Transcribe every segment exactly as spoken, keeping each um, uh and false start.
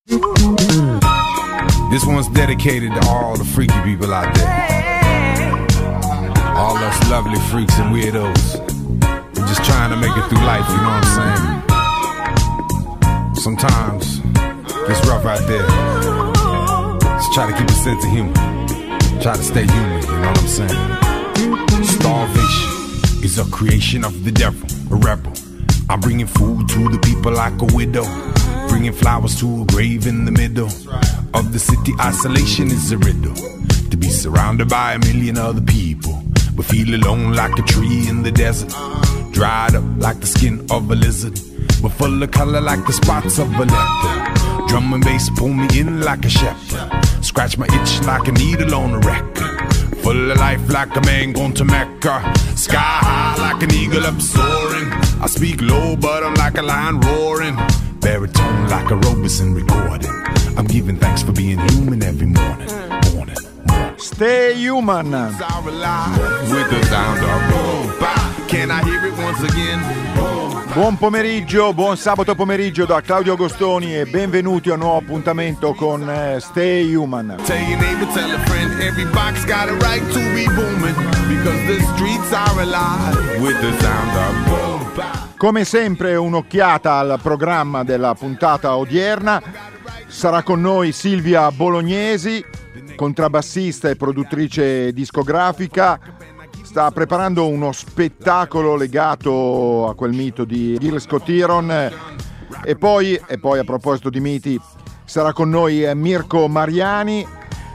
This one's dedicated to all the freaky people out there. All us lovely freaks and weirdos. We're just trying to make it through life, you know what I'm saying? Sometimes it's rough out there. Just try to keep a sense of humor. Try to stay human, you know what I'm saying? Starvation is a creation of the devil, a rebel. I'm bringing food to the people like a widow, bringing flowers to a grave in the middle of the city. Isolation is a riddle. To be surrounded by a million other people, but feel alone like a tree in the desert, dried up like the skin of a lizard, but full of color like the spots of a leopard. Drum and bass pull me in like a shepherd, scratch my itch like a needle on a record, full of life like a man going to Mecca, sky high like an eagle up soaring. I speak low but I'm like a lion roaring, baritone like a Robeson recording. I'm giving thanks for being human every morning, morning, morning. Stay human. With the sound of boom, bop. Can I hear it once again? Buon pomeriggio, buon sabato pomeriggio da Claudio Agostoni e benvenuti a un nuovo appuntamento con eh, Stay Human. Tell your neighbor, tell a friend, every box got a right to be booming, because the streets are alive with the sound of boom, bop. Come sempre un'occhiata al programma della puntata odierna. Sarà con noi Silvia Bolognesi, contrabbassista e produttrice discografica. Sta preparando uno spettacolo legato a quel mito di Gil Scott-Heron. E poi, e poi a proposito di miti, sarà con noi Mirko Mariani,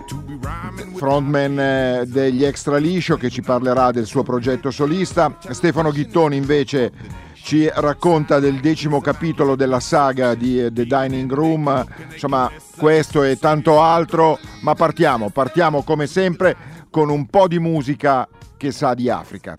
frontman degli Extra Liscio, che ci parlerà del suo progetto solista. Stefano Ghittoni invece ci racconta del decimo capitolo della saga di The Dining Room. Insomma, questo e tanto altro, ma partiamo, partiamo come sempre con un po' di musica che sa di Africa.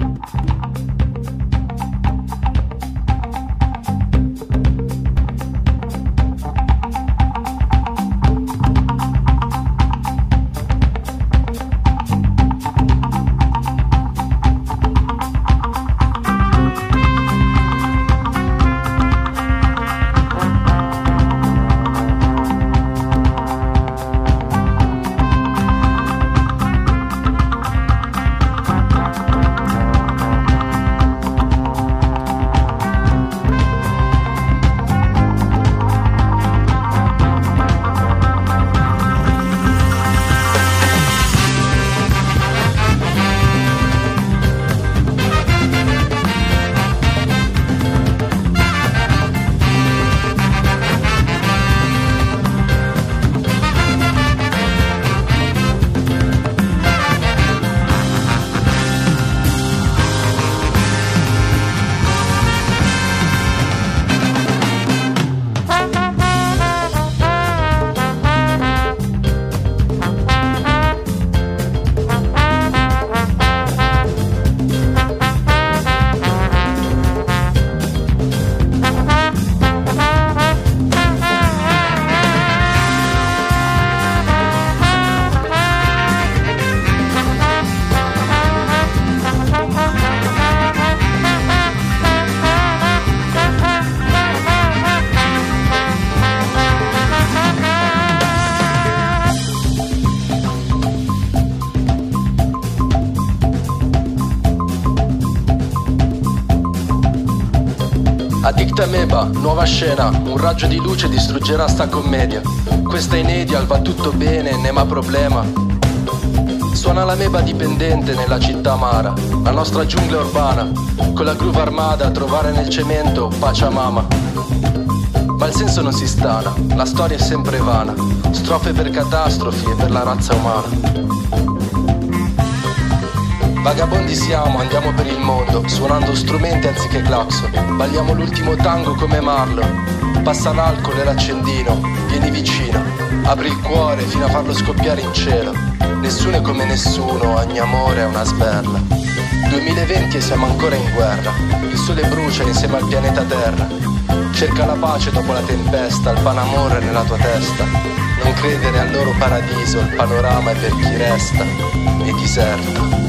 Addict Ameba, nuova scena, un raggio di luce distruggerà sta commedia. Questa è Inedial, va tutto bene, nema problema. Suona l'ameba dipendente nella città amara, la nostra giungla urbana, con la groove armata a trovare nel cemento Pachamama. Ma il senso non si stana, la storia è sempre vana, strofe per catastrofi e per la razza umana. Vagabondi siamo, andiamo per il mondo, suonando strumenti anziché clacson. Balliamo l'ultimo tango come Marlon. Passa l'alcol e l'accendino, vieni vicino, apri il cuore fino a farlo scoppiare in cielo. Nessuno è come nessuno, ogni amore è una sberla. duemilaventi e siamo ancora in guerra, il sole brucia insieme al pianeta Terra. Cerca la pace dopo la tempesta, il panamore nella tua testa. Non credere al loro paradiso, il panorama è per chi resta e diserta.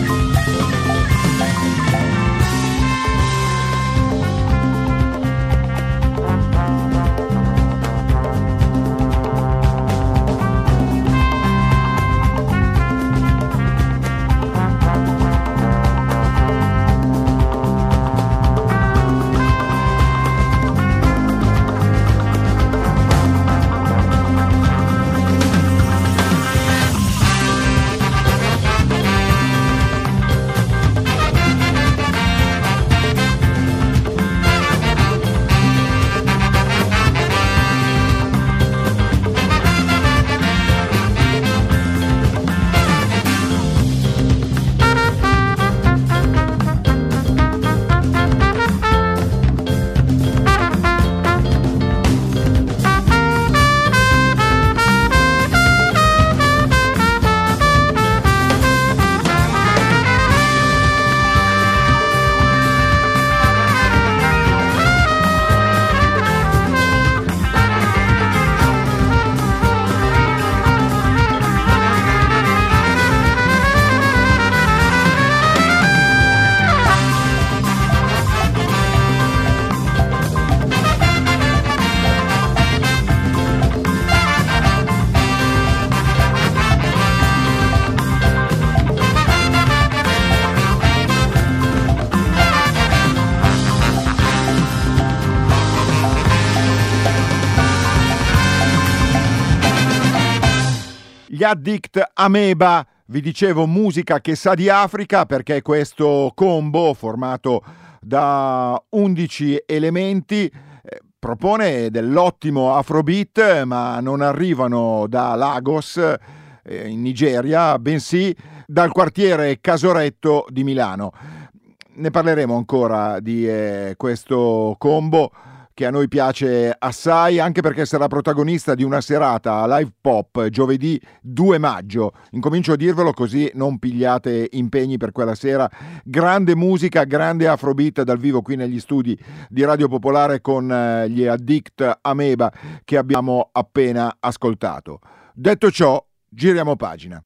Gli Addict Ameba, vi dicevo, musica che sa di Africa, perché questo combo formato da undici elementi eh, propone dell'ottimo afrobeat, ma non arrivano da Lagos eh, in Nigeria, bensì dal quartiere Casoretto di Milano. Ne parleremo ancora di eh, questo combo che a noi piace assai, anche perché sarà protagonista di una serata a Live Pop giovedì due maggio. Incomincio a dirvelo così non pigliate impegni per quella sera. Grande musica, grande afrobeat dal vivo qui negli studi di Radio Popolare con gli Addict Ameba che abbiamo appena ascoltato. Detto ciò, giriamo pagina.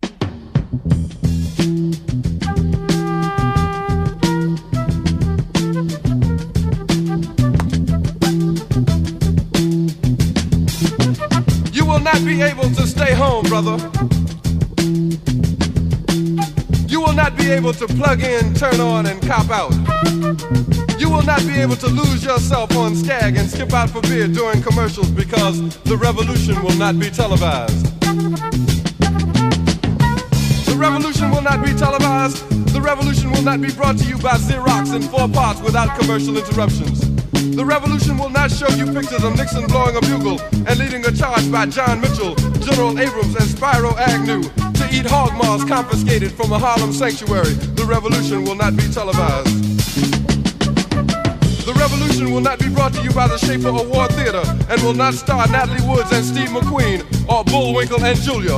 You will not be able to stay home, brother. You will not be able to plug in, turn on, and cop out. You will not be able to lose yourself on Skag and skip out for beer during commercials because the revolution will not be televised. The revolution will not be televised. The revolution will not be brought to you by Xerox in four parts without commercial interruptions. The revolution will not show you pictures of Nixon blowing a bugle and leading a charge by John Mitchell, General Abrams, and Spyro Agnew to eat hog maws confiscated from a Harlem sanctuary. The revolution will not be televised. The revolution will not be brought to you by the Schaefer Award Theater and will not star Natalie Woods and Steve McQueen or Bullwinkle and Julia.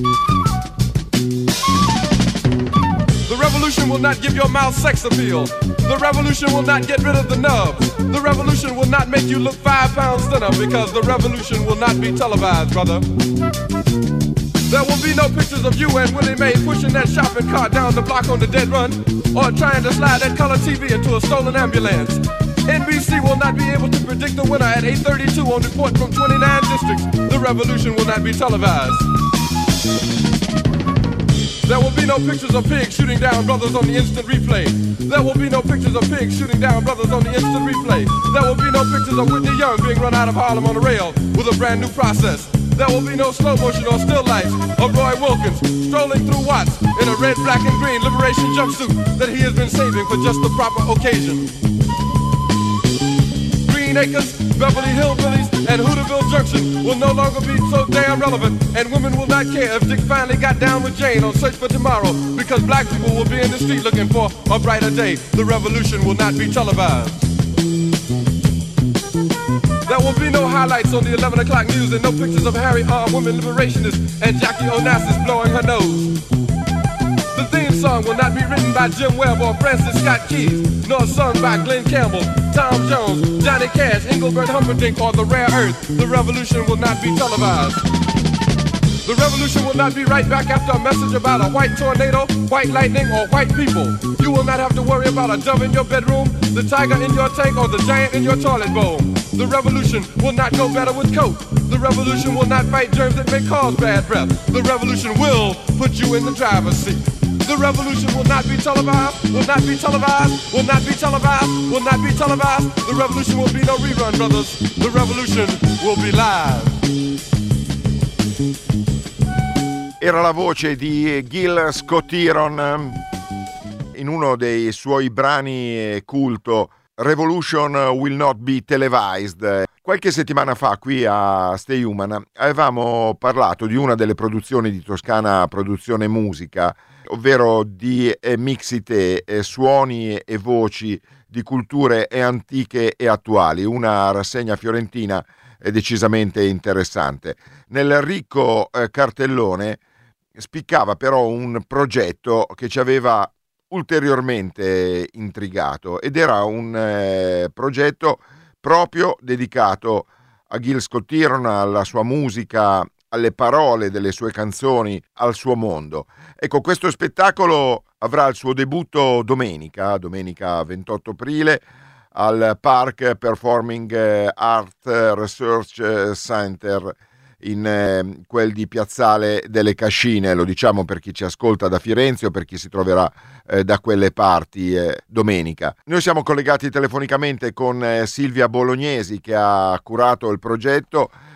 The revolution will not give your mouth sex appeal. The revolution will not get rid of the nubs. The revolution will not make you look five pounds thinner because the revolution will not be televised, brother. There will be no pictures of you and Willie Mae pushing that shopping cart down the block on the dead run or trying to slide that color T V into a stolen ambulance. N B C will not be able to predict the winner at eight thirty-two on report from twenty-nine districts. The revolution will not be televised. There will be no pictures of pigs shooting down brothers on the instant replay. There will be no pictures of pigs shooting down brothers on the instant replay. There will be no pictures of Whitney Young being run out of Harlem on a rail with a brand new process. There will be no slow motion or still life of Roy Wilkins strolling through Watts in a red, black, and green liberation jumpsuit that he has been saving for just the proper occasion. Green Acres, Beverly Hillbillies, and Hooterville Junction will no longer be so damn relevant, and women will not care if Dick finally got down with Jane on Search for Tomorrow, because black people will be in the street looking for a brighter day. The revolution will not be televised. There will be no highlights on the eleven o'clock news and no pictures of Harry armed women liberationists and Jackie Onassis blowing her nose. The theme song will not be written by Jim Webb or Francis Scott Keys, nor sung by Glenn Campbell, Tom Jones, Johnny Cash, Engelbert Humperdinck, or The Rare Earth. The revolution will not be televised. The revolution will not be right back after a message about a white tornado, white lightning, or white people. You will not have to worry about a dove in your bedroom, the tiger in your tank, or the giant in your toilet bowl. The revolution will not go better with Coke. The revolution will not fight germs that may cause bad breath. The revolution will put you in the driver's seat. The revolution will not be televised, will not be televised, will not be televised, will not be televised. The revolution will be no rerun, brothers. The revolution will be live. Era la voce di Gil Scott-Heron in uno dei suoi brani culto, Revolution Will Not Be Televised. Qualche settimana fa qui a Stay Human avevamo parlato di una delle produzioni di Toscana Produzione Musica, ovvero di eh, mixite, eh, suoni e voci di culture e antiche e attuali, una rassegna fiorentina eh, decisamente interessante. Nel ricco eh, cartellone spiccava però un progetto che ci aveva ulteriormente intrigato ed era un eh, progetto proprio dedicato a Gil Scott-Heron, alla sua musica, alle parole delle sue canzoni, al suo mondo. Ecco, questo spettacolo avrà il suo debutto domenica, domenica ventotto aprile, al Park Performing Art Research Center in eh, quel di Piazzale delle Cascine, lo diciamo per chi ci ascolta da Firenze o per chi si troverà eh, da quelle parti eh, domenica. Noi siamo collegati telefonicamente con eh, Silvia Bolognesi, che ha curato il progetto.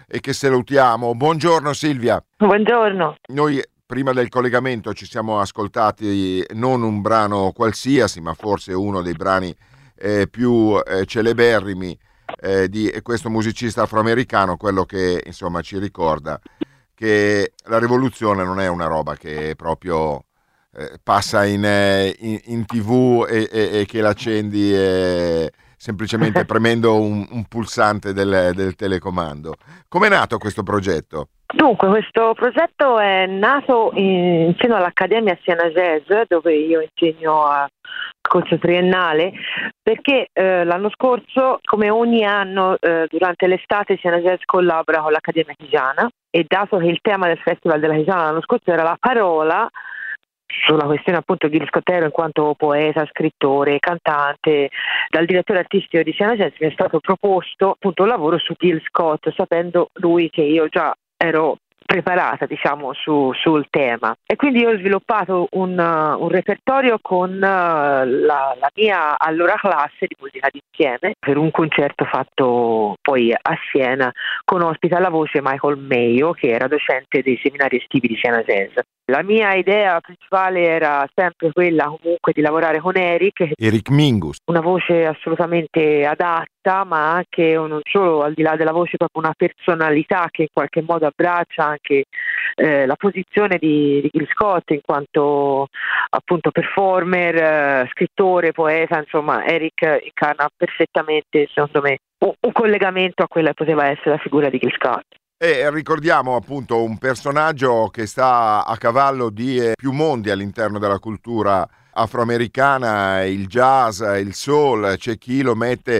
e che salutiamo. Buongiorno Silvia. Buongiorno. Noi prima del collegamento ci siamo ascoltati non un brano qualsiasi, ma forse uno dei brani eh, più eh, celeberrimi eh, di questo musicista afroamericano, quello che insomma ci ricorda che la rivoluzione non è una roba che proprio eh, passa in, in, in tv e, e, e che l'accendi eh, semplicemente premendo un, un pulsante del, del telecomando. Com'è nato questo progetto? Dunque, questo progetto è nato in, insieme all'Accademia Siena Jazz, dove io insegno a corso triennale, perché eh, l'anno scorso, come ogni anno, eh, durante l'estate Siena Jazz collabora con l'Accademia Chigiana, e dato che il tema del Festival della Chigiana l'anno scorso era la parola, sulla questione appunto di Gil Scott-Heron in quanto poeta, scrittore, cantante, dal direttore artistico di Siena Jazz mi è stato proposto appunto un lavoro su Gil Scott, sapendo lui che io già ero preparata, diciamo, su, sul tema, e quindi io ho sviluppato un, uh, un repertorio con uh, la, la mia allora classe di musica d'insieme per un concerto fatto poi a Siena con ospite alla voce Michael Mayo, che era docente dei seminari estivi di Siena Jazz. La mia idea principale era sempre quella comunque di lavorare con Eric Eric Mingus, una voce assolutamente adatta, ma anche non solo al di là della voce, proprio una personalità che in qualche modo abbraccia anche eh, la posizione di, di Gil Scott in quanto appunto performer, eh, scrittore, poeta. Insomma, Eric incarna perfettamente, secondo me, un, un collegamento a quella che poteva essere la figura di Gil Scott. E ricordiamo appunto un personaggio che sta a cavallo di eh, più mondi all'interno della cultura afroamericana, il jazz, il soul. C'è chi lo mette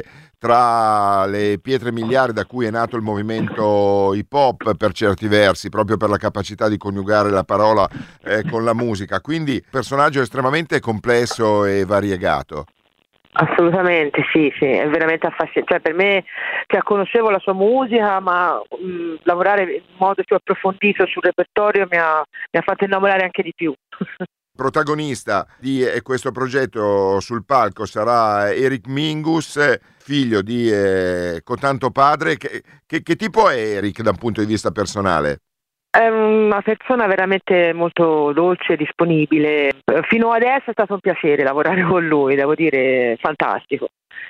tra le pietre miliari da cui è nato il movimento hip hop per certi versi, proprio per la capacità di coniugare la parola eh, con la musica. Quindi personaggio estremamente complesso e variegato. Assolutamente, sì, sì, è veramente affascinante. Cioè, per me, cioè, conoscevo la sua musica, ma mh, lavorare in modo più approfondito sul repertorio mi ha, mi ha fatto innamorare anche di più. Protagonista di eh, questo progetto sul palco sarà Eric Mingus, figlio di eh, cotanto padre. Che, che, che tipo è Eric da un punto di vista personale? È una persona veramente molto dolce e disponibile. Fino adesso è stato un piacere lavorare con lui, devo dire, fantastico.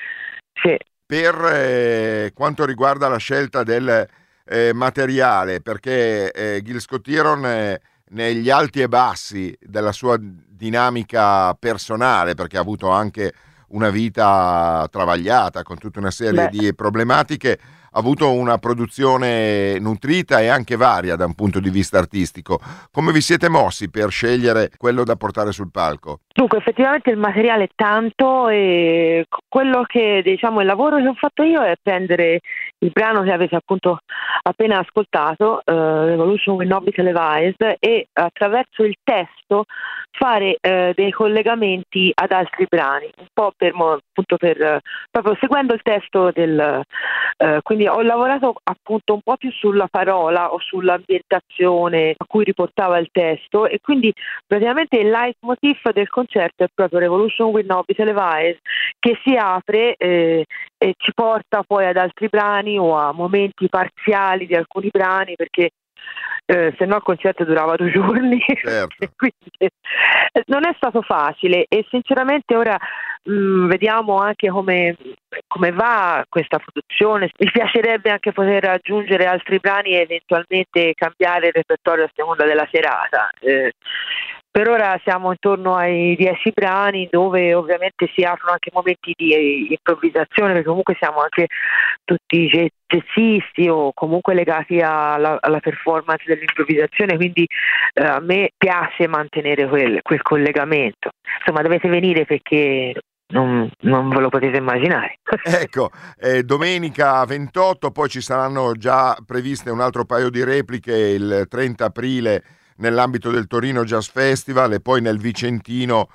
Sì. Per eh, quanto riguarda la scelta del eh, materiale, perché eh, Gil Scott-Heron eh, negli alti e bassi della sua dinamica personale, perché ha avuto anche una vita travagliata con tutta una serie Beh. di problematiche, ha avuto una produzione nutrita e anche varia da un punto di vista artistico. Come vi siete mossi per scegliere quello da portare sul palco? Dunque, effettivamente il materiale è tanto, e quello che, diciamo, il lavoro che ho fatto io è prendere il brano che avete appunto appena ascoltato, uh, Revolution with Nobby Televised, e attraverso il testo fare uh, dei collegamenti ad altri brani, un po' per appunto per uh, proprio seguendo il testo del uh, quindi ho lavorato appunto un po' più sulla parola o sull'ambientazione a cui riportava il testo, e quindi praticamente il leitmotiv del concerto è proprio Revolution with Nobby Televised, che si apre eh, e ci porta poi ad altri brani o a momenti parziali di alcuni brani, perché Eh, se no il concerto durava due giorni. Certo. Quindi eh, non è stato facile, e sinceramente ora mh, vediamo anche come, come va questa produzione. Mi piacerebbe anche poter aggiungere altri brani e eventualmente cambiare il repertorio a seconda della serata. Eh, per ora siamo intorno ai dieci brani, dove ovviamente si aprono anche momenti di improvvisazione, perché comunque siamo anche tutti jazzisti o comunque legati alla, alla performance dell'improvvisazione, quindi eh, a me piace mantenere quel, quel collegamento. Insomma, dovete venire perché non, non ve lo potete immaginare. Ecco, eh, domenica ventotto, poi ci saranno già previste un altro paio di repliche il trenta aprile nell'ambito del Torino Jazz Festival, e poi nel Vicentino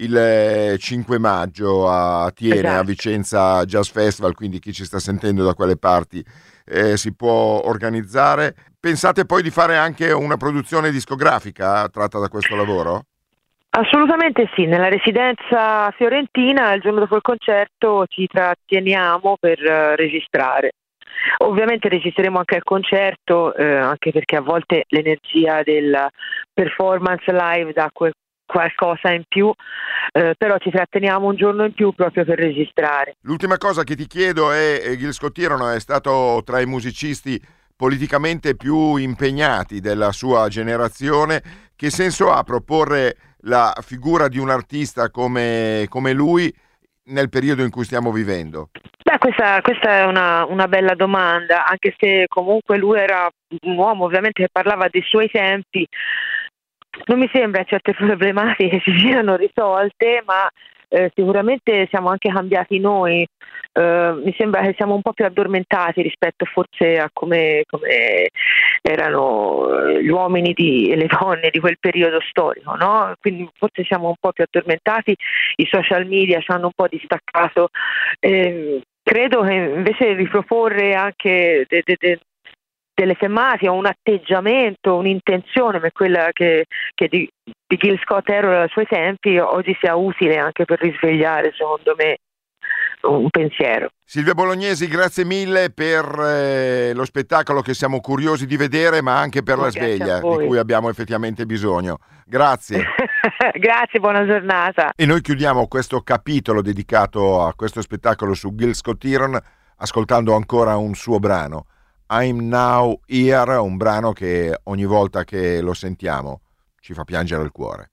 il cinque maggio a Tiene, esatto, a Vicenza Jazz Festival. Quindi chi ci sta sentendo da quelle parti eh, si può organizzare. Pensate poi di fare anche una produzione discografica tratta da questo lavoro? Assolutamente sì, nella residenza fiorentina il giorno dopo il concerto ci tratteniamo per uh, registrare. Ovviamente registreremo anche il concerto, eh, anche perché a volte l'energia della performance live dà quel qualcosa in più, eh, però ci tratteniamo un giorno in più proprio per registrare. L'ultima cosa che ti chiedo è, eh, Gil Scott-Heron è stato tra i musicisti politicamente più impegnati della sua generazione. Che senso ha proporre la figura di un artista come, come lui nel periodo in cui stiamo vivendo? Beh, questa, questa è una, una bella domanda, anche se comunque lui era un uomo ovviamente che parlava dei suoi tempi. Non mi sembra che certe problematiche si siano risolte, ma eh, sicuramente siamo anche cambiati noi. Uh, mi sembra che siamo un po' più addormentati rispetto forse a come, come erano gli uomini di, e le donne di quel periodo storico, no? Quindi forse siamo un po' più addormentati, i social media ci hanno un po' distaccato. Eh, credo che invece riproporre anche de, de, de, delle tematiche, un atteggiamento, un'intenzione come quella che, che di, di Gil Scott-Heron ai suoi tempi oggi sia utile anche per risvegliare, secondo me, un pensiero. Silvia Bolognesi, grazie mille per eh, lo spettacolo che siamo curiosi di vedere, ma anche per la sveglia di cui abbiamo effettivamente bisogno. Grazie. Grazie, buona giornata. E noi chiudiamo questo capitolo dedicato a questo spettacolo su Gil Scott-Heron ascoltando ancora un suo brano, I'm Now Here, un brano che ogni volta che lo sentiamo ci fa piangere il cuore.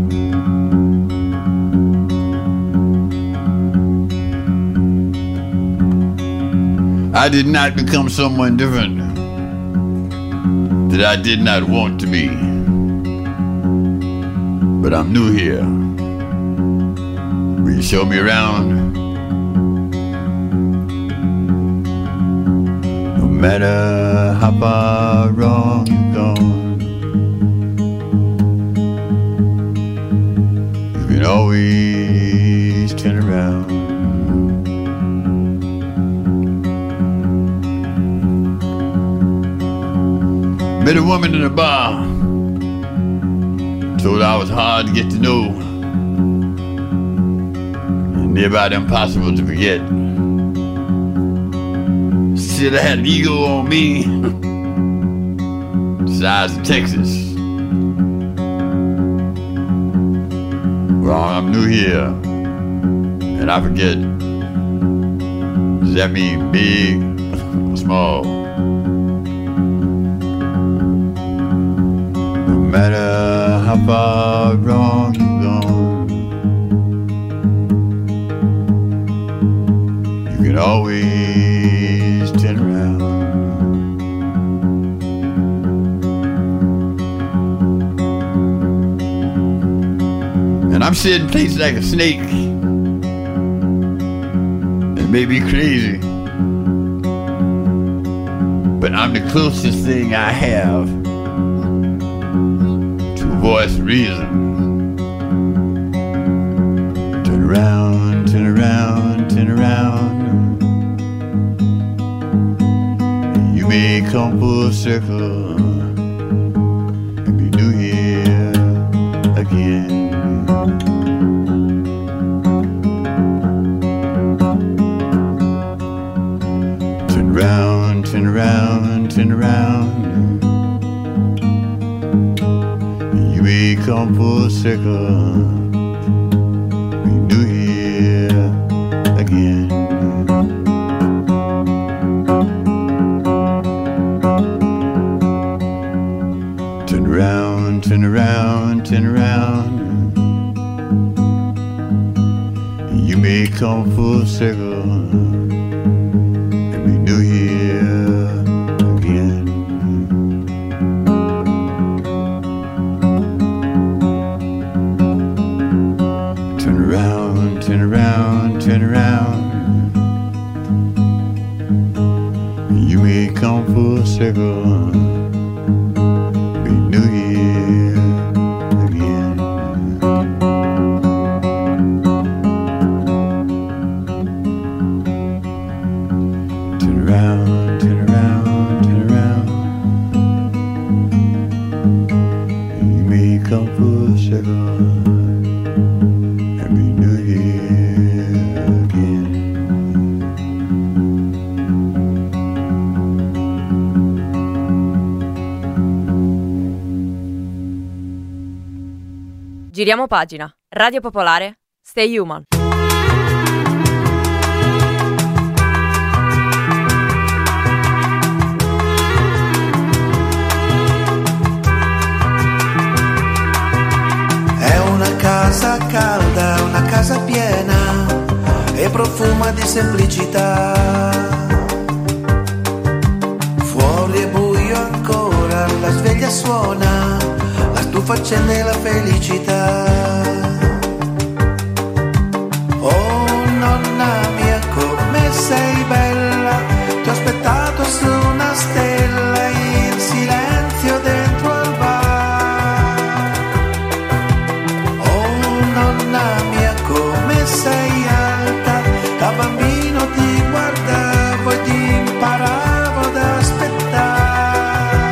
I did not become someone different that I did not want to be. But I'm new here. Will you show me around? No matter how far wrong you've gone, you can always turn around. Met a woman in a bar, told I was hard to get to know, and nearby impossible to forget. She said I had an ego on me, size of Texas. Well, I'm new here, and I forget, does that mean big or small? No matter how far wrong you've gone, you can always turn around. And I'm sitting places like a snake, and may be crazy, but I'm the closest thing I have voice reason. Turn around, turn around, turn around. You may come full circle and be new here again. Turn around, turn around, turn around. We come full circle, we do here again. Turn around, turn around, turn around. You may come full circle, and we do here again. Turn around, turn around, turn around. You may come full circle, be new here again. Turn around, turn around, turn around. You may come full circle. Giriamo pagina. Radio Popolare, Stay Human. È una casa calda, una casa piena e profuma di semplicità. Fuori è buio ancora, la sveglia suona, la stufa accende la felicità. Oh nonna mia, come sei bella, ti ho aspettato su una stella in silenzio dentro al bar. Oh nonna mia, come sei alta, da bambino ti guardavo e ti imparavo ad aspettare.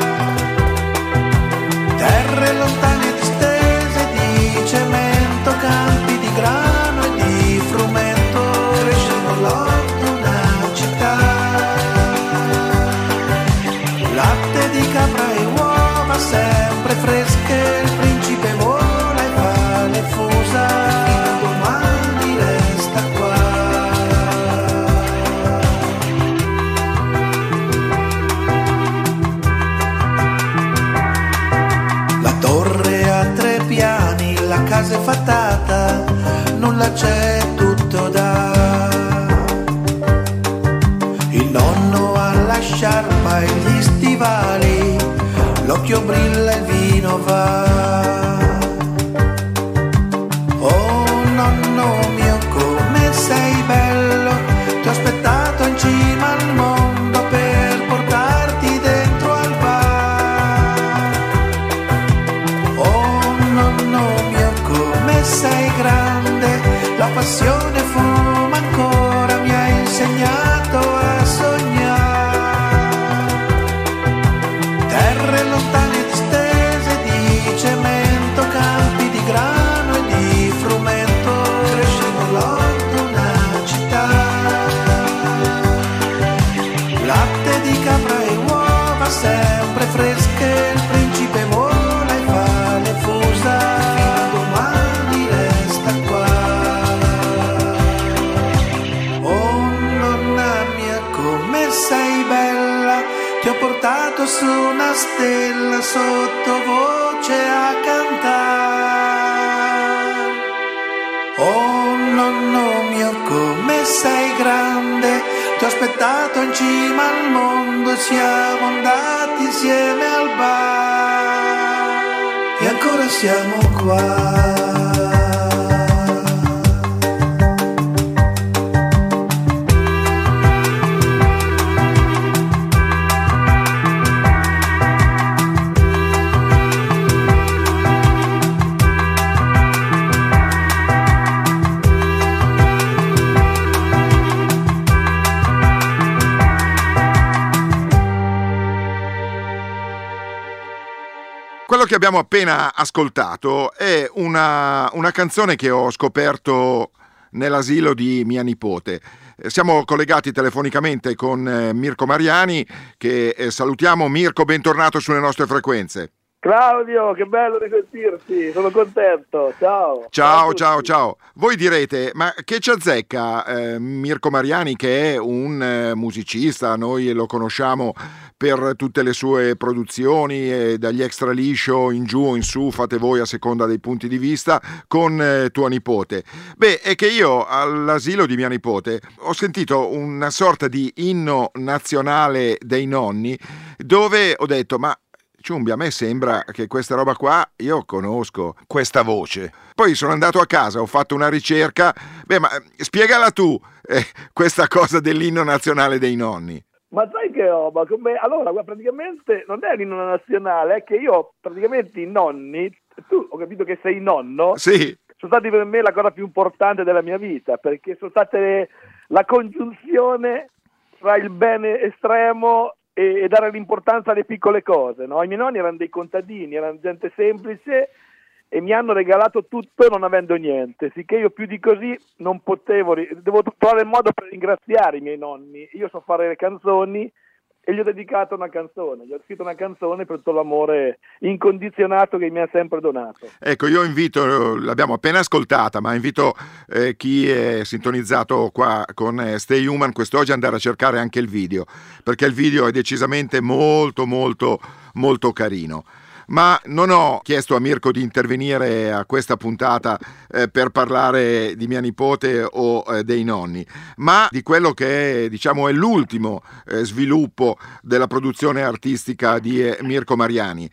Terre lontane distese di cemento, campi di grano e di frumento, crescendo l'orto una città. Latte di capra e uova sempre fresche, il principe vola e fa le fusa, fino a domani resta qua. La torre ha tre piani, la casa è fattata, nulla c'è, tutto da. Il nonno ha la sciarpa e gli stivali, l'occhio brilla e il vino va. Oh nonno mio, come sei bello, ti ho aspettato in cima al mondo per portarti dentro al bar. Oh nonno mio, come sei grande, la passione fuma ancora, mi hai insegnato a sognare. Terre lontane distese di cemento, campi di grano e di frumento, crescendo l'orto una città. Latte di capra e uova sempre fresche, il principe vola e fa le fusa, fino a domani resta qua. Oh nonna mia, come sei bella, ti ho portato su una stella sottovoce a cantare. Oh nonno mio, come sei grande, ti ho aspettato in cima al mondo e siamo andati insieme al bar. E ancora siamo qua. Quello che abbiamo appena ascoltato è una, una canzone che ho scoperto nell'asilo di mia nipote. Eh, Siamo collegati telefonicamente con eh, Mirko Mariani, che eh, salutiamo. Mirko, bentornato sulle nostre frequenze. Claudio, che bello risentirti, sono contento, ciao. Ciao, a ciao, tutti. ciao. Voi direte, ma che ci azzecca eh, Mirko Mariani, che è un eh, musicista, noi lo conosciamo per tutte le sue produzioni, eh, dagli extra liscio in giù o in su, fate voi a seconda dei punti di vista, con eh, tua nipote. Beh, è che io all'asilo di mia nipote ho sentito una sorta di inno nazionale dei nonni, dove ho detto, ma Ciumbi, a me sembra che questa roba qua, io conosco questa voce. Poi sono andato a casa, ho fatto una ricerca. Beh, ma spiegala tu, eh, questa cosa dell'inno nazionale dei nonni. Ma sai che roba? Come... Allora, guarda, praticamente non è l'inno nazionale, è che io praticamente i nonni, tu ho capito che sei nonno, Sì. sono stati per me la cosa più importante della mia vita, perché sono state la congiunzione tra il bene estremo e, e dare l'importanza alle piccole cose, no? I miei nonni erano dei contadini, erano gente semplice e mi hanno regalato tutto non avendo niente, sicché io più di così non potevo, devo trovare il modo per ringraziare i miei nonni. Io so fare le canzoni e gli ho dedicato una canzone, gli ho scritto una canzone per tutto l'amore incondizionato che mi ha sempre donato. Ecco, io invito, l'abbiamo appena ascoltata, ma invito eh, chi è sintonizzato qua con eh, Stay Human quest'oggi ad andare a cercare anche il video, perché il video è decisamente molto molto molto carino. Ma non ho chiesto a Mirko di intervenire a questa puntata eh, per parlare di mia nipote o eh, dei nonni, ma di quello che è, diciamo, è l'ultimo eh, sviluppo della produzione artistica di eh, Mirko Mariani.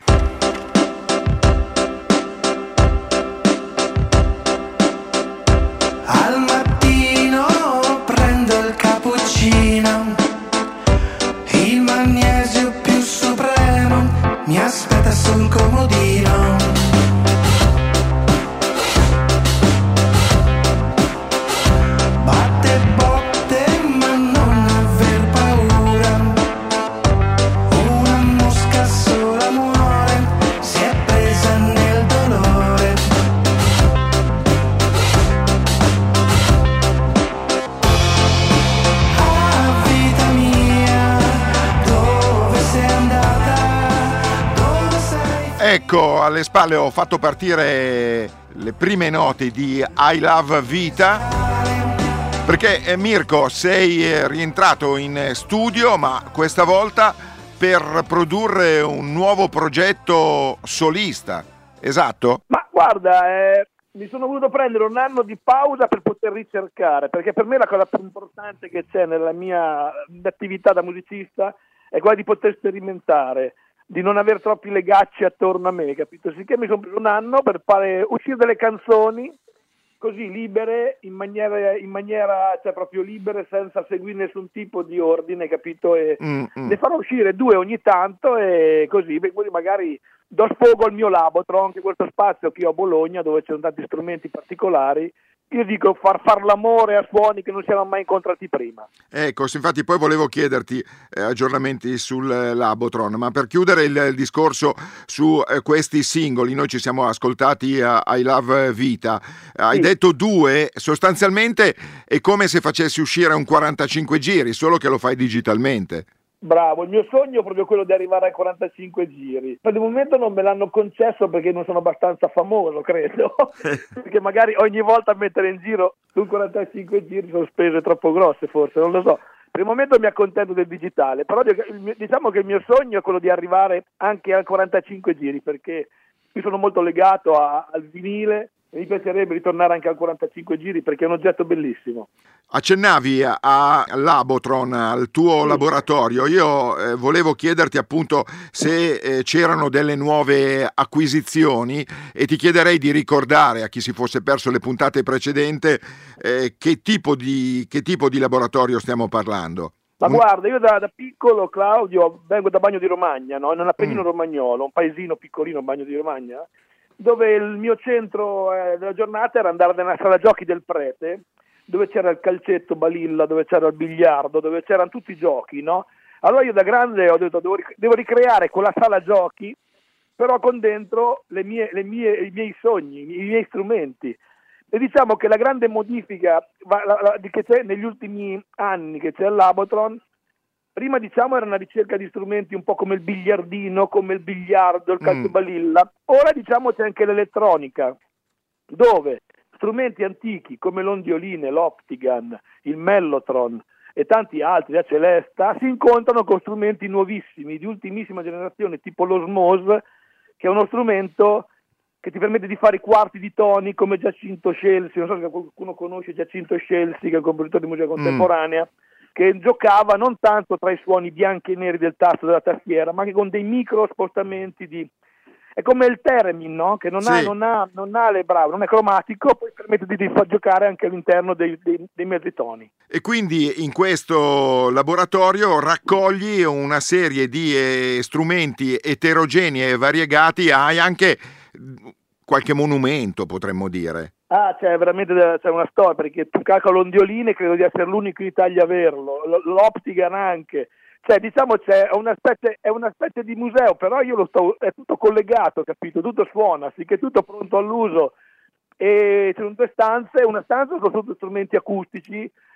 Al mattino prendo il cappuccino, il magnesio più supremo mi aspetta sul comodino. Batte botte ma non aver paura, una mosca sola muore, si è presa nel dolore. Ah, vita mia, dove sei andata? Ecco, alle spalle ho fatto partire le prime note di I Love Vita, perché eh, Mirko, sei eh, rientrato in studio, ma questa volta per produrre un nuovo progetto solista, esatto? Ma guarda, eh, mi sono voluto prendere un anno di pausa per poter ricercare, perché per me la cosa più importante che c'è nella mia attività da musicista è quella di poter sperimentare, di non avere troppi legacci attorno a me, capito? Sicché mi sono preso un anno per fare uscire delle canzoni così libere, in maniera, in maniera cioè proprio libere, senza seguire nessun tipo di ordine, capito? E Mm, mm. ne farò uscire due ogni tanto e così, beh, poi magari do sfogo al mio Labotron, anche questo spazio che ho a Bologna, dove ci sono tanti strumenti particolari. Io dico far far l'amore a suoni che non si erano mai incontrati prima. Ecco, sì, infatti poi volevo chiederti eh, aggiornamenti sul eh, Labotron, ma per chiudere il, il discorso su eh, questi singoli, noi ci siamo ascoltati a I Love Vita, hai Sì. detto due, sostanzialmente è come se facessi uscire un quarantacinque giri, solo che lo fai digitalmente. Bravo, il mio sogno è proprio quello di arrivare ai quarantacinque giri. Per il momento non me l'hanno concesso perché non sono abbastanza famoso, credo. Perché magari ogni volta a mettere in giro su quarantacinque giri sono spese troppo grosse, forse, non lo so. Per il momento mi accontento del digitale, però diciamo che il mio sogno è quello di arrivare anche a quarantacinque giri, perché mi sono molto legato a, al vinile e mi piacerebbe ritornare anche al quarantacinque giri perché è un oggetto bellissimo. Accennavi a Labotron, al tuo laboratorio. Io eh, volevo chiederti appunto se eh, c'erano delle nuove acquisizioni e ti chiederei di ricordare a chi si fosse perso le puntate precedenti eh, che tipo di che tipo di laboratorio stiamo parlando. Ma Un- guarda, io da, da piccolo, Claudio, vengo da Bagno di Romagna, no? In un Appennino Mm. romagnolo, un paesino piccolino, Bagno di Romagna, dove il mio centro eh, della giornata era andare nella sala giochi del Prete, dove c'era il calcetto Balilla, dove c'era il biliardo, dove c'erano tutti i giochi, no? Allora io da grande ho detto devo, ric- devo ricreare quella sala giochi, però con dentro le mie, le mie, i miei sogni, i miei strumenti. E diciamo che la grande modifica va- la- la- di che c'è negli ultimi anni che c'è al Labotron, prima diciamo era una ricerca di strumenti un po' come il biliardino, come il biliardo, il calcio Mm. balilla. Ora diciamo c'è anche l'elettronica, dove strumenti antichi come l'ondioline, l'Optigan, il Mellotron e tanti altri, la Celesta, si incontrano con strumenti nuovissimi, di ultimissima generazione, tipo l'Osmose, che è uno strumento che ti permette di fare i quarti di toni come Giacinto Scelsi, non so se qualcuno conosce Giacinto Scelsi, che è un compositore di musica contemporanea, che giocava non tanto tra i suoni bianchi e neri del tasto della tastiera, ma anche con dei micro spostamenti di... È come il theremin, no? Che non, Sì. ha, non, ha, non ha le brave, non è cromatico, poi permette di, di far giocare anche all'interno dei, dei, dei mezzi toni. E quindi in questo laboratorio raccogli una serie di eh, strumenti eterogenei e variegati, hai anche mh, qualche monumento, potremmo dire. Ah, c'è veramente c'è una storia, perché tu calcolo l'ondioline, credo di essere l'unico in Italia a averlo, L- l'Optigan anche. Cioè, diciamo, c'è una specie, è una specie di museo, però io lo sto, è tutto collegato, capito? Tutto suona, sì che è tutto pronto all'uso. E ci sono due stanze, una stanza sono tutti strumenti acustici,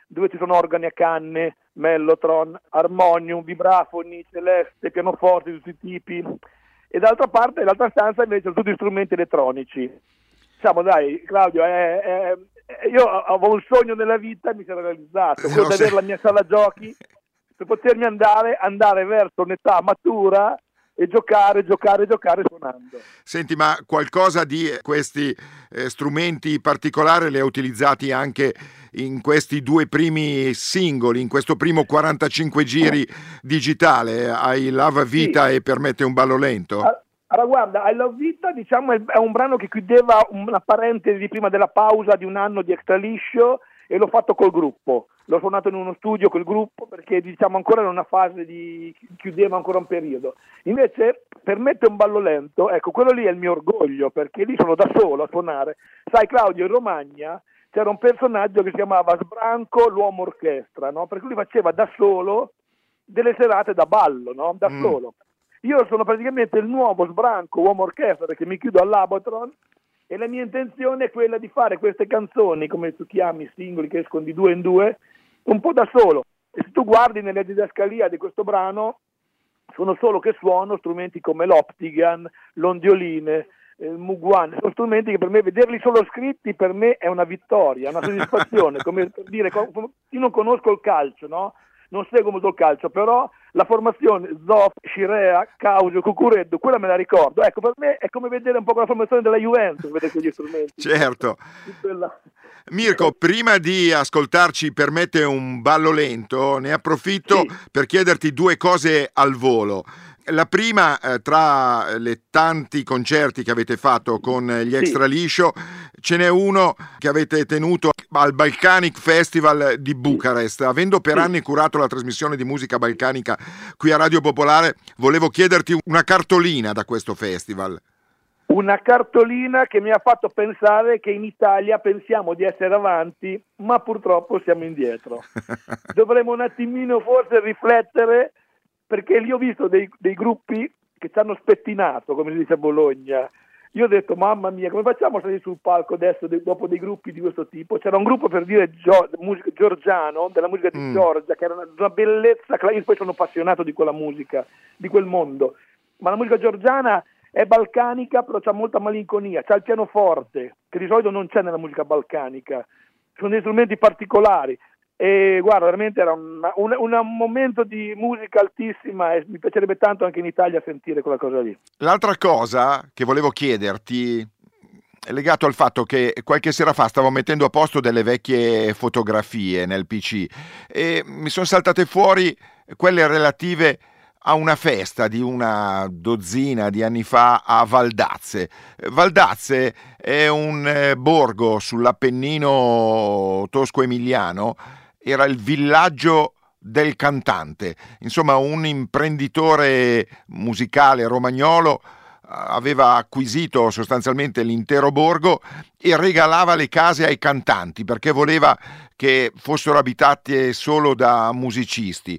dove ci sono organi a canne, mellotron, armonium, vibrafoni, celeste, pianoforti di tutti i tipi, e dall'altra parte, l'altra stanza invece sono tutti strumenti elettronici. Diciamo, dai, Claudio, è, è, è, io avevo un sogno nella vita e mi si era realizzato, quello No, di se- avere la mia sala giochi per potermi andare, andare verso un'età matura e giocare, giocare, giocare suonando. Senti, ma qualcosa di questi eh, strumenti particolari li hai utilizzati anche in questi due primi singoli, in questo primo quarantacinque giri digitale? Hai Lava Vita Sì. e Permette un ballo lento? Ah, Allora, guarda, I Love Vita, diciamo, è è un brano che chiudeva una parentesi prima della pausa di un anno di Extra Liscio, e l'ho fatto col gruppo. L'ho suonato in uno studio col gruppo perché, diciamo, ancora in una fase di chiudeva ancora un periodo. Invece, Permette un ballo lento, ecco, quello lì è il mio orgoglio, perché lì sono da solo a suonare. Sai, Claudio, in Romagna c'era un personaggio che si chiamava Sbranco, l'uomo orchestra, no? Perché lui faceva da solo delle serate da ballo, no? Da Mm. solo. Io sono praticamente il nuovo Sbranco, uomo orchestra, perché mi chiudo all'Abatron, e la mia intenzione è quella di fare queste canzoni, come tu chiami, singoli che escono di due in due, un po' da solo. E se tu guardi nella didascalia di questo brano, sono solo che suono strumenti come l'Optigan, l'ondioline, il Muguan, sono strumenti che per me, vederli solo scritti, per me è una vittoria, una soddisfazione, come per dire, io non conosco il calcio, no? Non seguo molto il calcio, però la formazione Zoff, Scirea, Causio, Cucureddu, quella me la ricordo. Ecco, per me è come vedere un po' la formazione della Juventus, vedere quegli strumenti. Certo. Quella... Mirko, prima di ascoltarci Permette un ballo lento, ne approfitto Sì. per chiederti due cose al volo. La prima, eh, tra le tanti concerti che avete fatto con gli Sì. Extra Liscio, ce n'è uno che avete tenuto al Balkanic Festival di Bucarest. Avendo per Sì. anni curato la trasmissione di musica balcanica qui a Radio Popolare, volevo chiederti una cartolina da questo festival. Una cartolina che mi ha fatto pensare che in Italia pensiamo di essere avanti, ma purtroppo siamo indietro. Dovremmo un attimino forse riflettere, perché lì ho visto dei, dei gruppi che ci hanno spettinato, come si dice a Bologna. Io ho detto, mamma mia, come facciamo a salire sul palco adesso de- dopo dei gruppi di questo tipo? C'era un gruppo, per dire, gio- musica giorgiano, della musica di Mm. Giorgia, che era una, una bellezza. Io poi sono appassionato di quella musica, di quel mondo. Ma la musica giorgiana è balcanica, però c'ha molta malinconia, c'ha il pianoforte, che di solito non c'è nella musica balcanica. Sono dei strumenti particolari. E guarda, veramente era un, un, un momento di musica altissima, e mi piacerebbe tanto anche in Italia sentire quella cosa lì. L'altra cosa che volevo chiederti è legato al fatto che qualche sera fa stavo mettendo a posto delle vecchie fotografie nel P C e mi sono saltate fuori quelle relative a una festa di una dozzina di anni fa a Valdazze. Valdazze è un eh, borgo sull'Appennino tosco-emiliano, era il villaggio del cantante, insomma un imprenditore musicale romagnolo aveva acquisito sostanzialmente l'intero borgo e regalava le case ai cantanti perché voleva che fossero abitate solo da musicisti.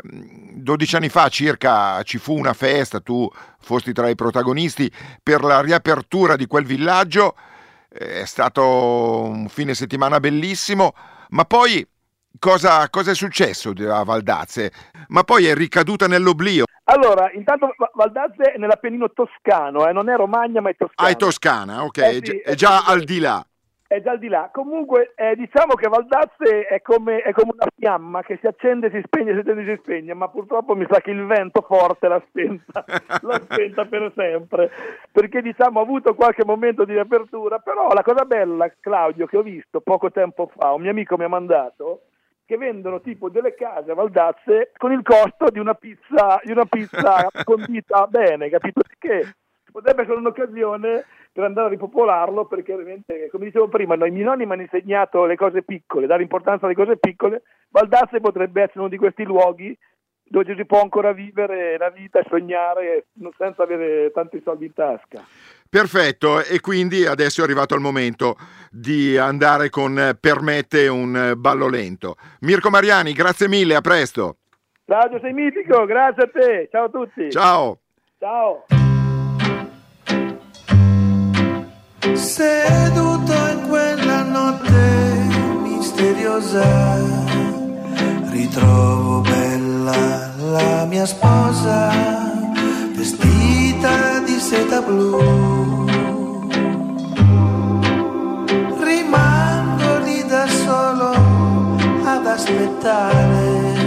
dodici anni fa circa ci fu una festa, tu fosti tra i protagonisti, per la riapertura di quel villaggio. È stato un fine settimana bellissimo, ma poi cosa, cosa è successo a Valdazze? Ma poi è ricaduta nell'oblio. Allora, intanto Valdazze è nell'Appennino toscano, eh, non è Romagna ma è Toscana. Ah, è Toscana, ok, Eh è, sì, gi- è eh già sì. al di là. È già al di là. Comunque eh, diciamo che Valdazze è come, è come una fiamma che si accende, si spegne, si accende, si spegne, ma purtroppo mi sa che il vento forte l'ha spenta, l'ha spenta per sempre, perché diciamo ha avuto qualche momento di riapertura, però la cosa bella, Claudio, che ho visto poco tempo fa, un mio amico mi ha mandato, che vendono tipo delle case a Valdazze con il costo di una pizza, di una pizza condita bene, capito? Che potrebbe essere un'occasione per andare a ripopolarlo, perché ovviamente, come dicevo prima, noi, i miei nonni mi hanno insegnato le cose piccole, dare importanza alle cose piccole. Valdazze potrebbe essere uno di questi luoghi dove ci si può ancora vivere la vita e sognare senza avere tanti soldi in tasca. Perfetto, e quindi adesso è arrivato il momento di andare con Permette un ballo lento. Mirko Mariani, grazie mille, a presto. Claudio, sei mitico, grazie a te, ciao a tutti. Ciao. Ciao. Seduto in quella notte misteriosa, trovo bella la mia sposa, vestita di seta blu. Rimango lì da solo ad aspettare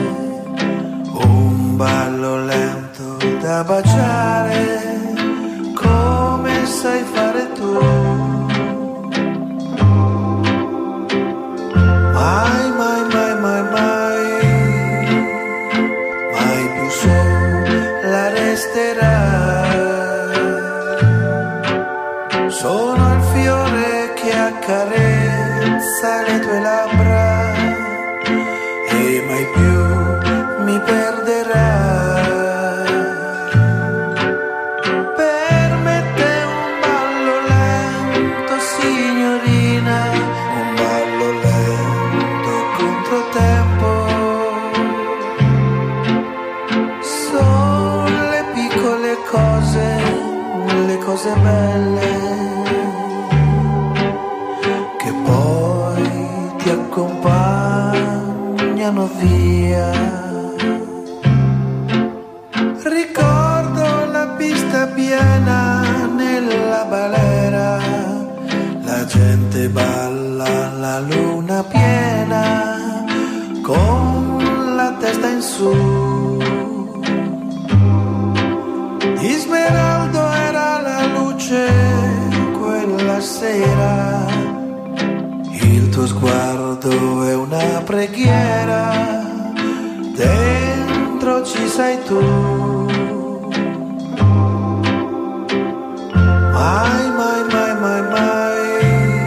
un ballo lento da baciare, come sai fare tu. Mai, mai, mai, mai, mai, mai più sola resterà. Sono il fiore che accarezza le tue labbra e mai più mi perderà. Per me te un ballo lento, signorina, un ballo lento contro tempo. Sono le piccole cose, le cose belle che poi ti accompagnano via. Ricordo la pista piena nella balera, la gente balla alla luna piena con la testa in su. Di smeraldo era la luce quella sera, il tuo sguardo è una preghiera, dentro ci sei tu. Mai, mai, mai, mai, mai,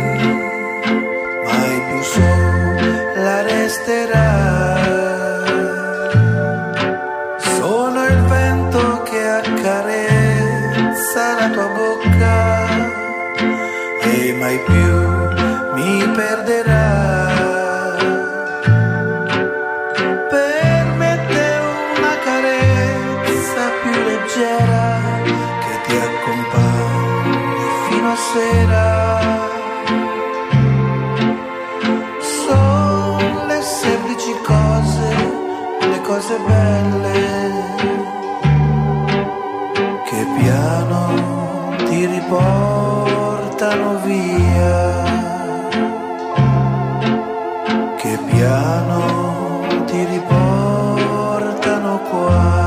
mai più sola resterà. Sono il vento che accarezza la tua bocca e mai più mi perderà. Per me te una carezza più leggera che ti accompagni fino a sera. Sono le semplici cose, le cose belle che piano ti riportano via, che piano ti riportano qua.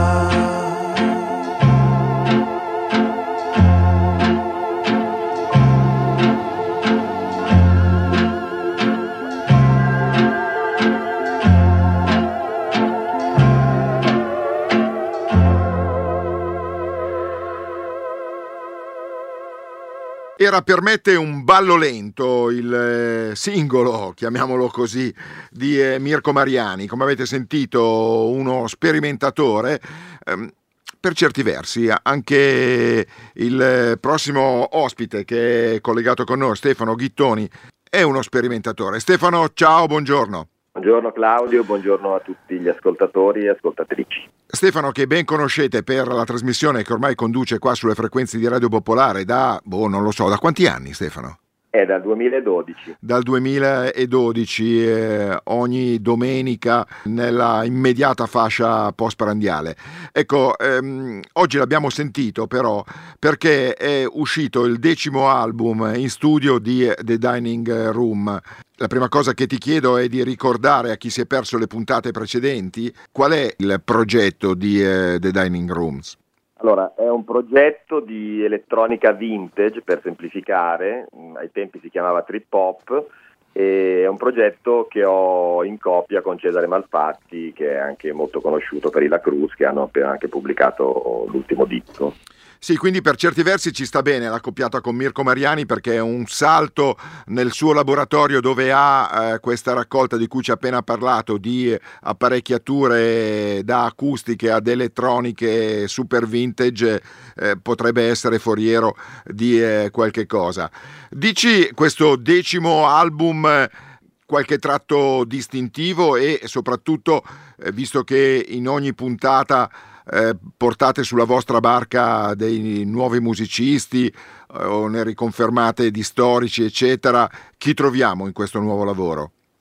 Era per me te un ballo lento, il eh, singolo, chiamiamolo così, di eh, Mirko Mariani. Come avete sentito, uno sperimentatore, ehm, per certi versi. Anche il eh, prossimo ospite che è collegato con noi, Stefano Ghittoni, è uno sperimentatore. Stefano, ciao, buongiorno. Buongiorno Claudio, buongiorno a tutti gli ascoltatori e ascoltatrici. Stefano, che ben conoscete per la trasmissione che ormai conduce qua sulle frequenze di Radio Popolare da, boh, non lo so, da quanti anni, Stefano? È dal duemiladodici. Dal duemiladodici, eh, ogni domenica nella immediata fascia postprandiale. Ecco, ehm, oggi l'abbiamo sentito però perché è uscito il decimo album in studio di The Dining Room. La prima cosa che ti chiedo è di ricordare a chi si è perso le puntate precedenti qual è il progetto di eh, The Dining Rooms. Allora, è un progetto di elettronica vintage, per semplificare, ai tempi si chiamava trip hop, e è un progetto che ho in coppia con Cesare Malfatti, che è anche molto conosciuto per i La Cruz, che hanno appena anche pubblicato l'ultimo disco. Sì, quindi per certi versi ci sta bene l'accoppiata con Mirko Mariani, perché è un salto nel suo laboratorio dove ha eh, questa raccolta di cui ci ha appena parlato, di apparecchiature da acustiche ad elettroniche super vintage, eh, potrebbe essere foriero di eh, qualche cosa. Dici questo decimo album, qualche tratto distintivo e soprattutto, eh, visto che in ogni puntata Eh, portate sulla vostra barca dei nuovi musicisti eh, o ne riconfermate di storici eccetera, chi troviamo in questo nuovo lavoro?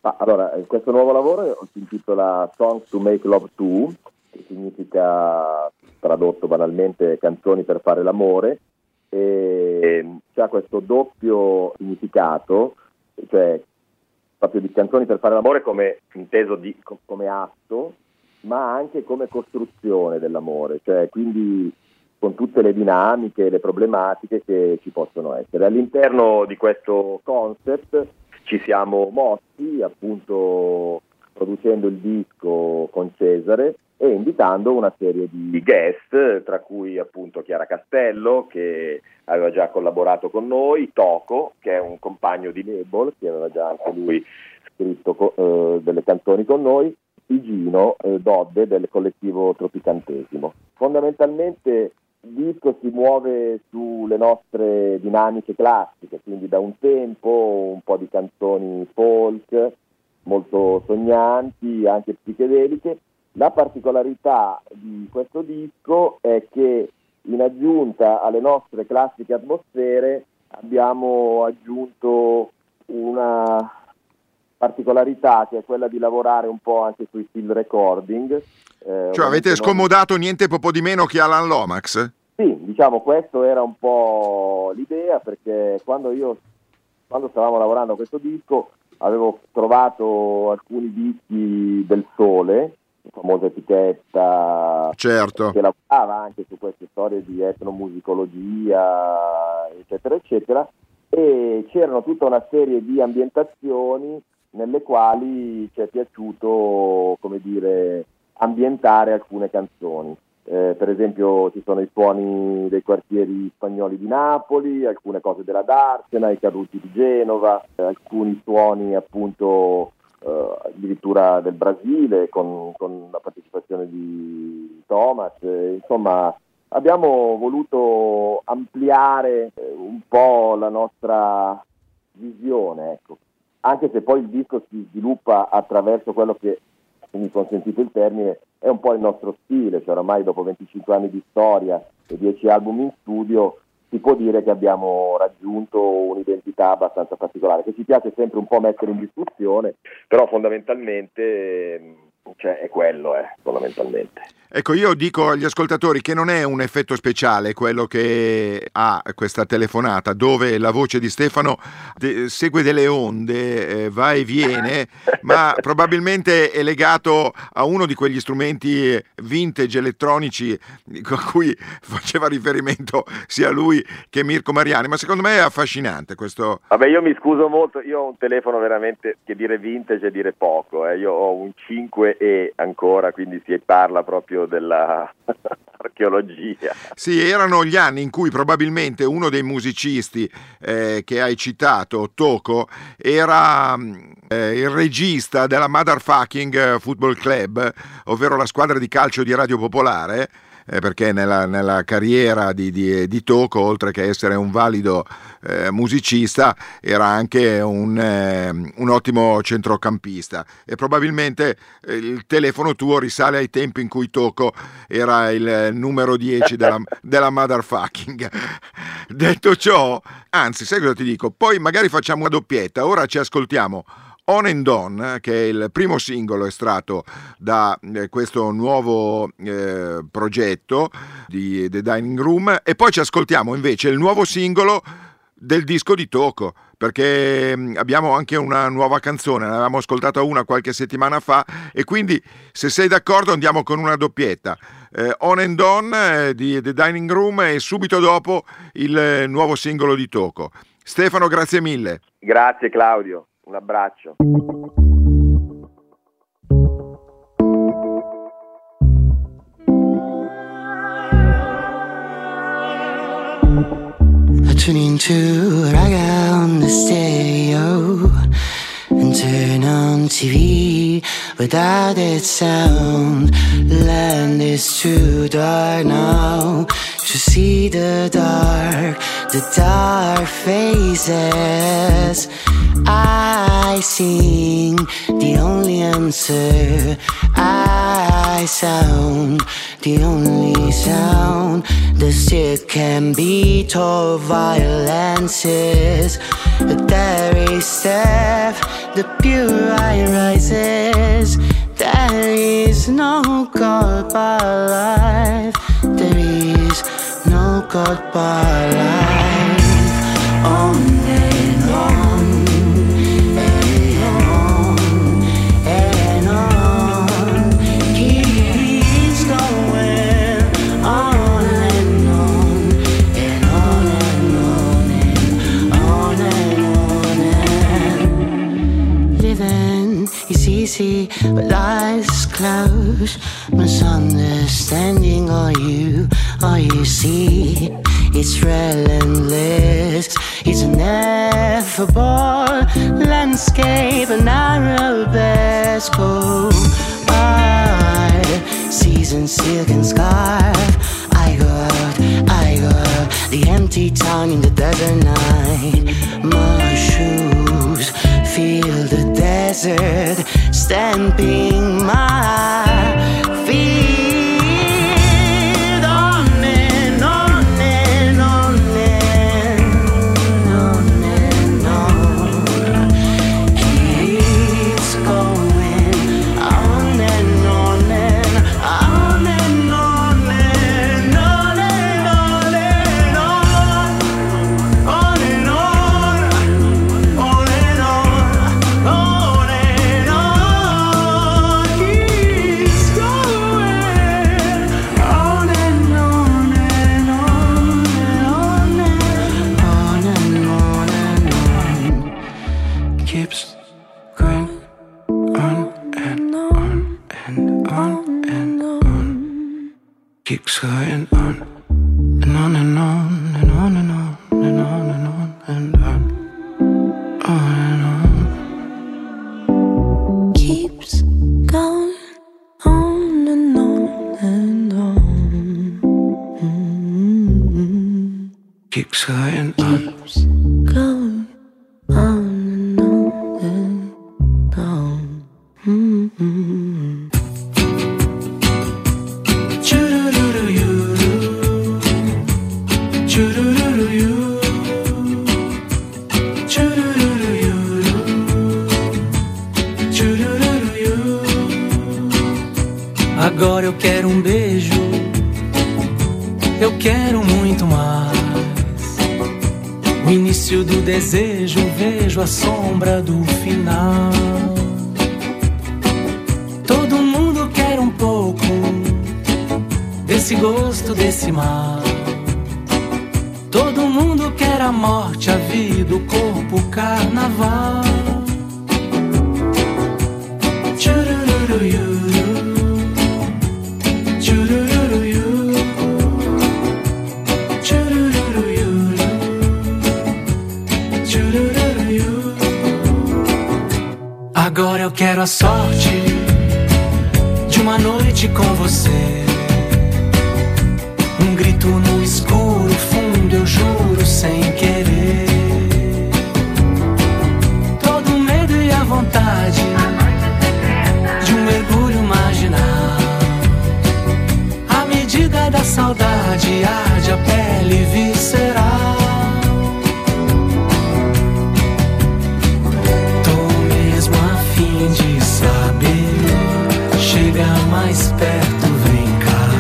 Ah, allora, questo nuovo lavoro si intitola Songs to Make Love To, che significa, tradotto banalmente, canzoni per fare l'amore, e c'ha questo doppio significato, cioè proprio di canzoni per fare l'amore come inteso di, come atto, ma anche come costruzione dell'amore, cioè quindi con tutte le dinamiche e le problematiche che ci possono essere. All'interno di questo concept ci siamo mossi, appunto, producendo il disco con Cesare e invitando una serie di guest, tra cui appunto Chiara Castello, che aveva già collaborato con noi, Toco, che è un compagno di Label, che aveva già anche lui scritto eh, delle canzoni con noi, Igino eh, Dodde del collettivo Tropicantesimo. Fondamentalmente il disco si muove sulle nostre dinamiche classiche, quindi da un tempo, un po' di canzoni folk, molto sognanti, anche psichedeliche. La particolarità di questo disco è che in aggiunta alle nostre classiche atmosfere abbiamo aggiunto una particolarità che è quella di lavorare un po' anche sui field recording. Eh, cioè avete scomodato non... niente poco di meno che Alan Lomax? Sì, diciamo questo era un po' l'idea, perché quando io quando stavamo lavorando a questo disco avevo trovato alcuni dischi del Sole, la famosa etichetta, certo, che lavorava anche su queste storie di etnomusicologia, eccetera, eccetera, e c'erano tutta una serie di ambientazioni nelle quali ci è piaciuto, come dire, ambientare alcune canzoni. Eh, per esempio ci sono i suoni dei quartieri spagnoli di Napoli, alcune cose della Darsena, i Carrucci di Genova, eh, alcuni suoni appunto eh, addirittura del Brasile con, con la partecipazione di Thomas, eh, insomma abbiamo voluto ampliare eh, un po' la nostra visione, ecco. Anche se poi il disco si sviluppa attraverso quello che, se mi consentite il termine, è un po' il nostro stile, cioè oramai dopo venticinque anni di storia e dieci album in studio si può dire che abbiamo raggiunto un'identità abbastanza particolare, che ci piace sempre un po' mettere in discussione, però fondamentalmente cioè, è quello, eh, fondamentalmente. Ecco, io dico agli ascoltatori che non è un effetto speciale quello che ha questa telefonata, dove la voce di Stefano de- segue delle onde, eh, va e viene, ma probabilmente è legato a uno di quegli strumenti vintage elettronici a cui faceva riferimento sia lui che Mirko Mariani, ma secondo me è affascinante questo. Vabbè, io mi scuso molto, io ho un telefono veramente che dire vintage è dire poco, eh. Io ho un cinque E ancora, quindi si parla proprio della archeologia. Sì, erano gli anni in cui probabilmente uno dei musicisti eh, che hai citato, Toco, era eh, il regista della Motherfucking Football Club, ovvero la squadra di calcio di Radio Popolare, eh, perché nella, nella carriera di, di, di Toco, oltre che essere un valido eh, musicista, era anche un, eh, un ottimo centrocampista, e probabilmente eh, il telefono tuo risale ai tempi in cui Toco era il numero dieci della, della Motherfucking. Detto ciò, anzi, sai cosa ti dico? Poi magari facciamo una doppietta. Ora ci ascoltiamo On and On, che è il primo singolo estratto da eh, questo nuovo eh, progetto di The Dining Room, e poi ci ascoltiamo invece il nuovo singolo del disco di Toco, perché abbiamo anche una nuova canzone, ne avevamo ascoltata una qualche settimana fa, e quindi se sei d'accordo andiamo con una doppietta. eh, On and On eh, di The Dining Room e subito dopo il eh, nuovo singolo di Toco. Stefano, grazie mille. Grazie Claudio. Un abbraccio. I tune into Raga on the stereo and turn on T V without its sound. Land is too dark now to see the dark, the dark faces. I sing the only answer, I sound the only sound. The still can be told violences, but there is death the pure eye rises. There is no God but life. There is no God but life. On and on, and on, and on. Keeps going on and on, and on and on, and on and on. And living is easy, but life's close. Misunderstanding all you, all you see. It's relentless, it's an ineffable landscape, a narrow best go by. Season, silk and scarf, I got, I got the empty town in the desert night. My shoes feel the desert stamping my feet. Keeps going on and on and on and on and on and on and on and on, on and on. Keeps going on and on and on. Mm-hmm. Keeps going on. Keeps going on and on and on. Mm-hmm. Agora eu quero um beijo, eu quero muito mais. O início do desejo, vejo a sombra do final. Todo mundo quer um pouco desse gosto, desse mal. Todo mundo quer a morte, a vida, o corpo, o carnaval. Churururu. Agora eu quero a sorte de uma noite com você. Um grito no escuro, fundo, eu juro, sem querer. Todo medo e a vontade de um mergulho marginal. A medida da saudade arde a pele visceral. De saber, chega mais perto, vem cá.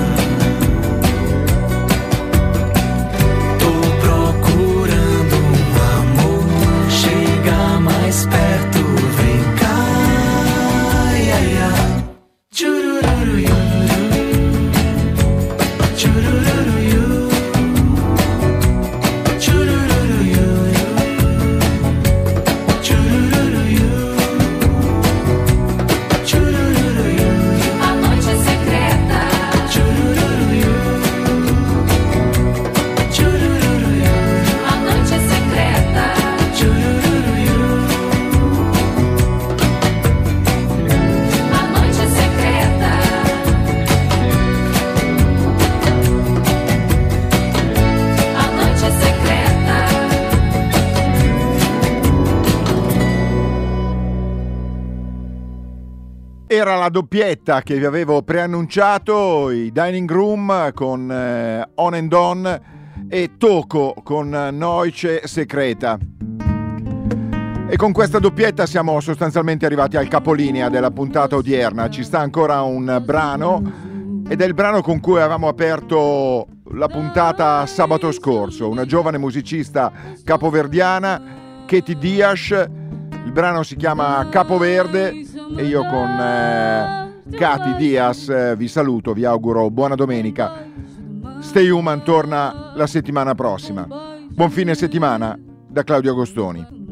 Tô procurando um amor, chega mais perto, vem cá. Ai, ai, ai. Churururu, churururu, churururu, Era la doppietta che vi avevo preannunciato, i Dining Room con eh, On and On e Toco con Noche Secreta. E con questa doppietta siamo sostanzialmente arrivati al capolinea della puntata odierna. Ci sta ancora un brano ed è il brano con cui avevamo aperto la puntata sabato scorso. Una giovane musicista capoverdiana, Katie Diaz. Il brano si chiama Capoverde e io con eh, Katie Diaz eh, vi saluto, vi auguro buona domenica. Stay Human torna la settimana prossima. Buon fine settimana da Claudio Agostoni.